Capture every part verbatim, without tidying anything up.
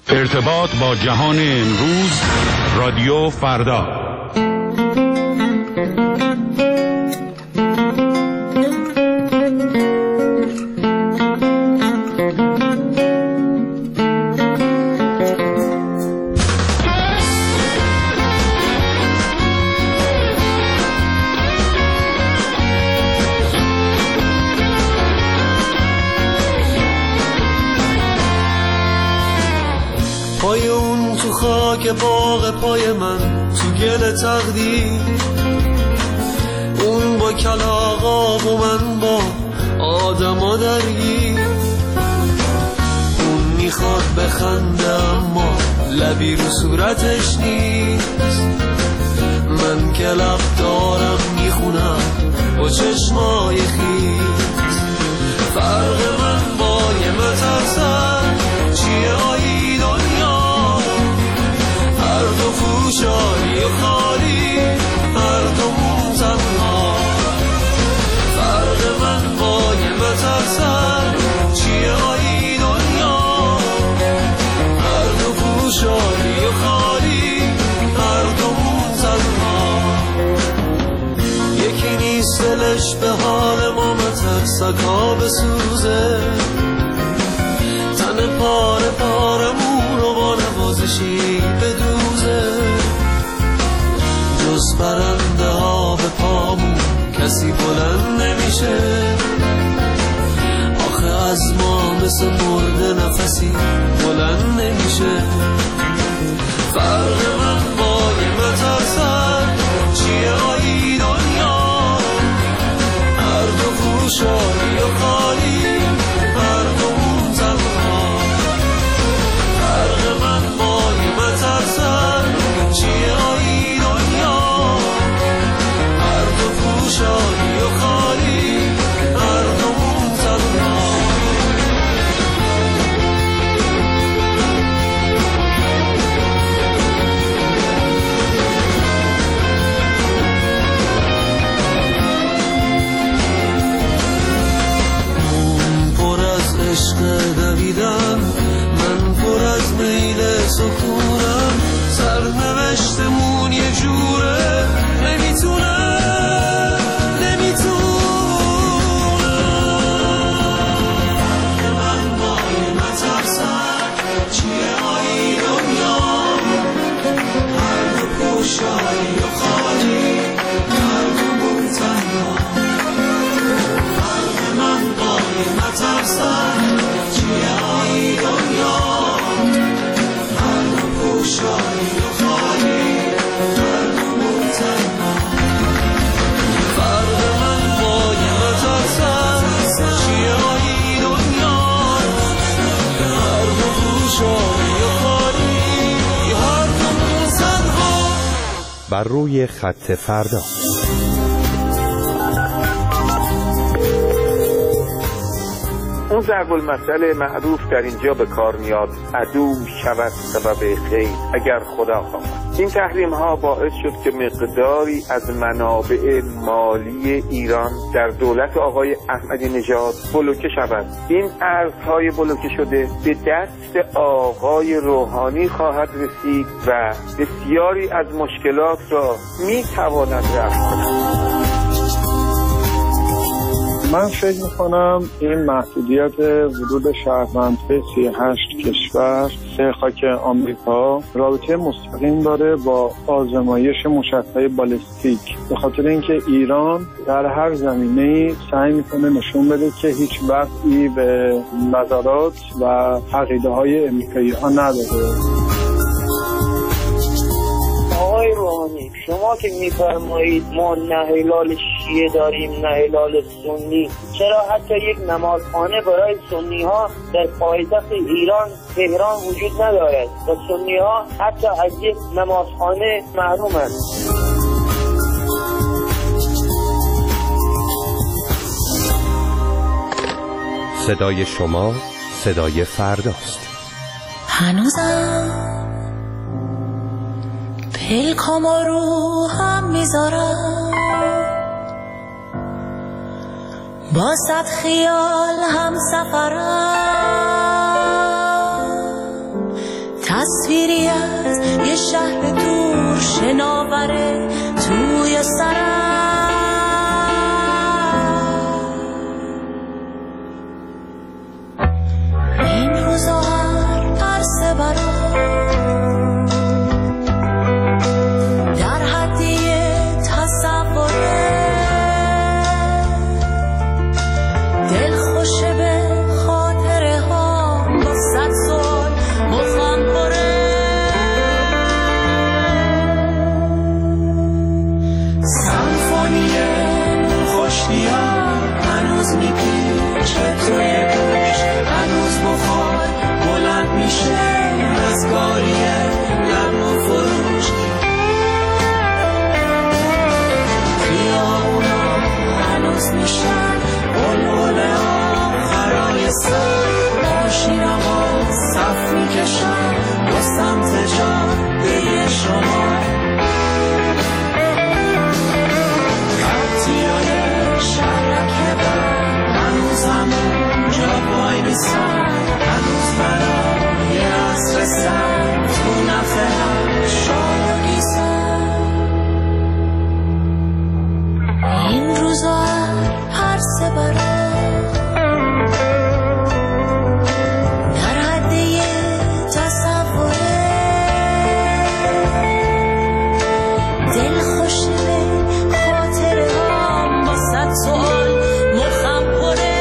ارتباط با جهان امروز، رادیو فردا. پای اون تو خاک باغ پای من تو گل تقدیر، اون با کلاغا و من با آدما درگیر. اون میخواد بخنده اما لبی رو صورتش نیست. من که لب دارم میخونم با چشمای خیز. فرق من با یه مترسن چیه آیی دنیا؟ هر دو فوشاری و خالی، هر دومون تنها. فرق من با یه مترسن چیه آیی دنیا؟ هر دو فوشاری و خالی، هر دومون تنها. یکی نیست دلش به حال ما مترسکا بسوزه، تن پاره پارمون رو با نوازشی بدوزه. جز پرنده ها به پامون کسی بلند نمیشه. آخه از ما مثل مرده نفسی بلند نمیشه. فرق من با یه مترسن چیه آیی دنیا؟ هر دو فوشاری و خالی، هر دومون تنها. فرق من با یه مترسن چیه آیی دنیا؟ هر دو فوشاری و خالی، هر دومون تنها. عشق دویدن، من پر از میل سکونم. سرنوشتمون یه جوره نمیتونه نمیتونه. من با یه مترسن چیه آیی دنیا؟ هر دو پوشایی و خالی، هر دومون تنها. فرق من با یه مترسن چیه آیی دنیا؟ هر دو پوشایی و خالی، هر دومون تنها. فرق من با یه مترسن چیه آیی دنیا؟ هر دو پوشایی و خالی، هر دومون تنها. بر روی خط فردا. اون ضرب المثل معروف در اینجا به کار میاد: عدو شود سبب خیر اگر خدا خواهد. این تحریم ها باعث شد که مقداری از منابع مالی ایران در دولت آقای احمدی نژاد بلوکه شود. این ارزهای بلوکه شده به دست آقای روحانی خواهد رسید و بسیاری از مشکلات را میتواند رفع کند. من فکر میکنم این محدودیت ورود شهروند به سی و هشت کشور به خاک آمریکا رابطه مستقیم داره با آزمایش موشک‌های بالستیک، به خاطر اینکه ایران در هر زمینه‌ای سعی میکنه نشون بده که هیچ وقتی به نظرات و عقیده‌های امریکایی‌ها نداره. آقای روحانی، شما که میفرمایید ما نه هلال شیعه داریم نه هلال سنی، چرا حتی یک نمازخانه برای سنی ها در پایتخت ایران تهران وجود ندارد و سنی ها حتی از یک نمازخانه محرومند؟ صدای شما صدای فرداست. هنوزم پلکام رو هم میذارم، با صد خیال هم سفرم، تصویری از یه شهر دور شناوره توی سرم. این روزا هر عرصه برام در حدی تصوره، دل خوشه به خاطره ها با صد سال مخم پره. سمفونی خوشنیا هنوز میپیچه توی گوش، هنوز بخار بلند میشه از کاریه لب و فروش. خیابونا هنوز میشن بلبله آخرای سر، ماشینا با صف میکشن با سمت جاده شما. خطیای شرکه بر هنوز همون جا بای میسن، هنوز برای عصر سر تو نفه هم شاد گیسن. این روزا هر سه برام در حدی تصوره، دل خوشه به خاطره ها با صد سوال مخم پره.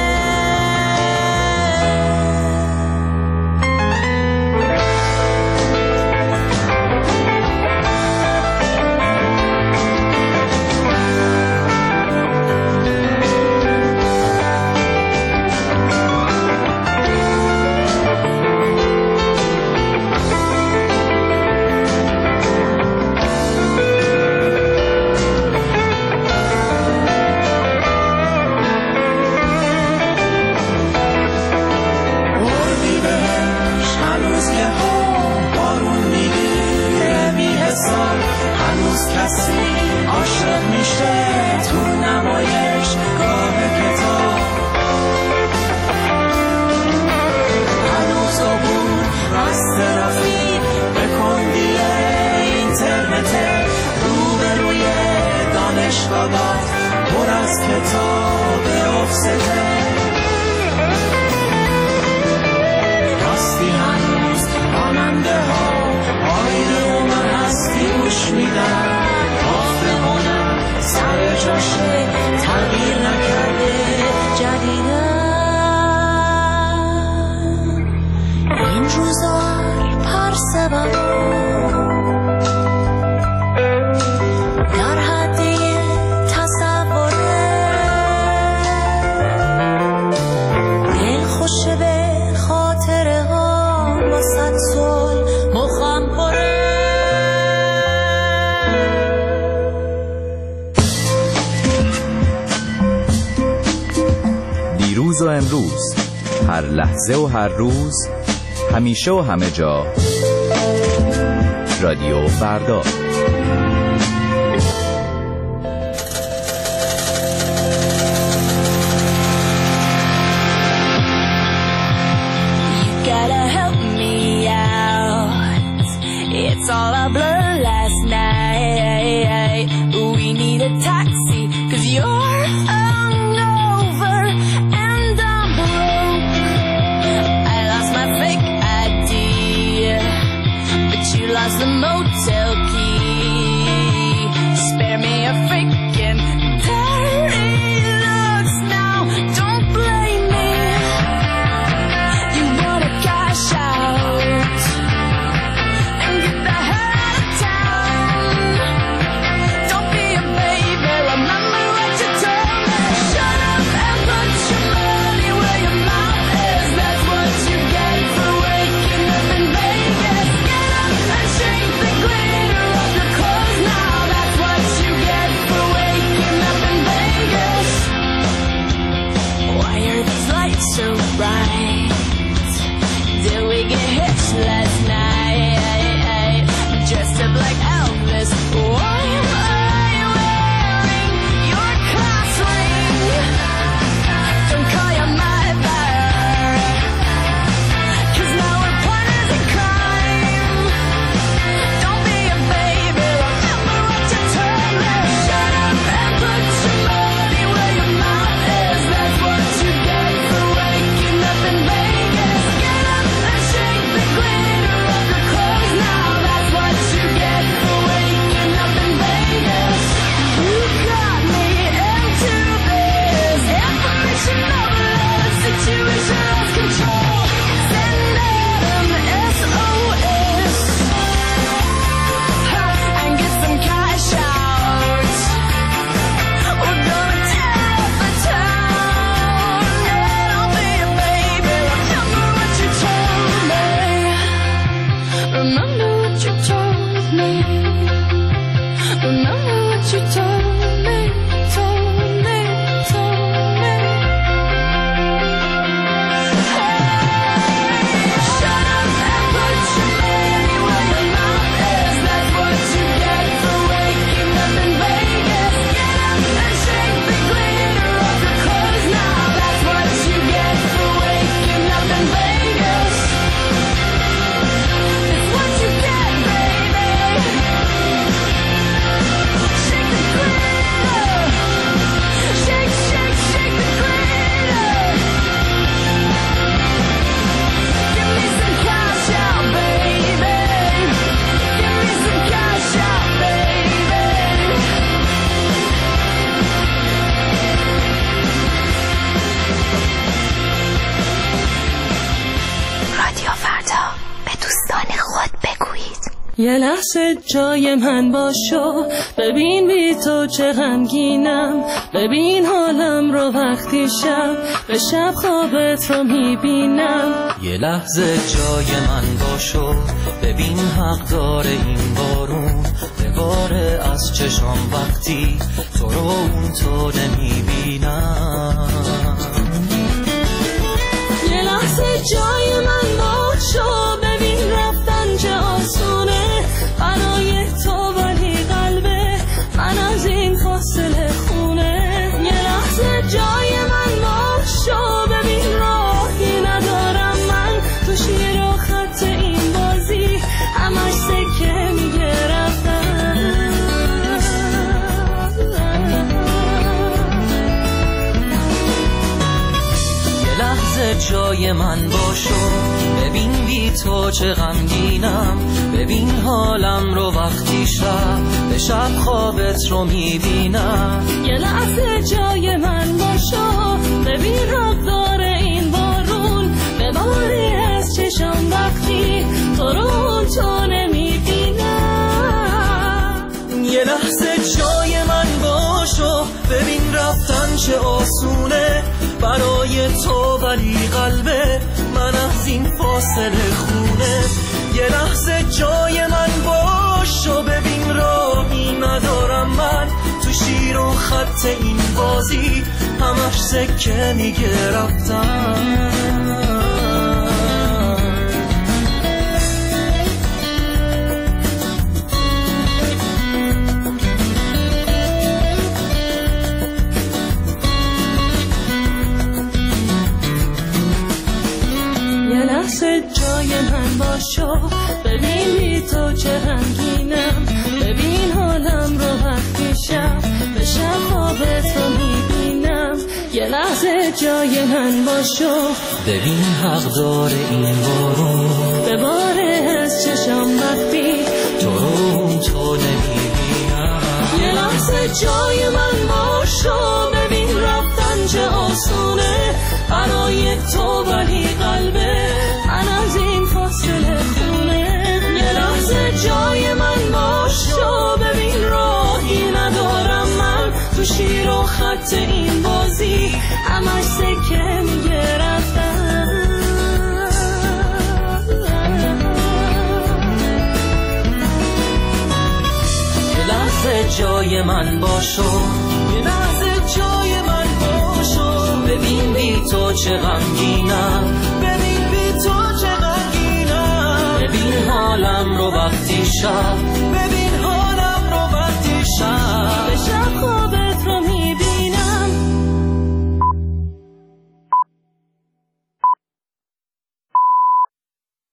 هنوز کسی عاشق میشه تو نمایش گاه کتاب، هنوز عبور از ترافیک به کندی اینترنت، روبروی دانشگاه پر از کتاب افسته. راستی هنوز راننده ها آیدون هستی گوش میدن، آسمونم سر جاشه تغییر نکرده جدیدن. این روزا پرسه برام در حدی تصوره، دل خوشه به خاطره ها با صد سال مخم پره. دیروز و امروز، هر لحظه و هر روز، همیشه و همه جا، رادیو فردا. It's all a blur last night. We need a taxi, cause you're hungover and I'm broke. I lost my fake I D, but you lost the motel key. Spare me a freaking dirty looks now, don't blame me. You wanna cash out, فردا به دوستان خود بگویید. یه لحظه جای من باشو، ببین بی تو چه غمگینم، ببین حالم رو وقتی شب به شب خوابت رو میبینم. یه لحظه جای من باشو، ببین حق داره این بارون بباره از چشام وقتی تو رو اون تو نمیبینم. یه لحظه جای من باشو، ببین رفتن چه آسونه برای تو، ولی قلبه من از این فاصله خونه. یه لحظه جای من باشو، ببین راهی ندارم من تو شیر و خط این بازی همش سکه میگه رفتن. یه لحظه جای من باشو، ببین بی تو چه غمگینم، ببین حالم رو وقتی شب به شب خوابت رو میبینم. یه لحظه جای من باشو، ببین حق داره این بارون بباری از چشم وقتی تو رو تو نمیبینم. یه لحظه جای من باشو، ببین رفتن چه آسونه برای تو، ولی قلبه من از این فاصله خونه. یه لحظه جای من باشو، ببین راهی ندارم من تو شیر و خط این بازی همش سکه میگه رفتم. جای من باشو، ببین بی تو چه غمگینم، ببین حالم رو وقتی شب به شب خوابت رو میبینم. یه لحظه جای من باشو، ببین حق داره این بارون بباره از چشم وقتی تو رو تو نمیبینم. یه لحظه جای من باشو، ببین رفتن چه آسونه برای تو، ولی قلبه من از این فاصله خونه. یه لحظه جای من باشو، ببین راهی ندارم من تو شیر و خط این بازی همش سکه میگه رفتن. یه لحظه جای من باشو، یه لحظه جای من باشو، ببین بی تو چه غمگینم، ببین بی تو چه غمگینم، ببین حالم رو وقتی شب، ببین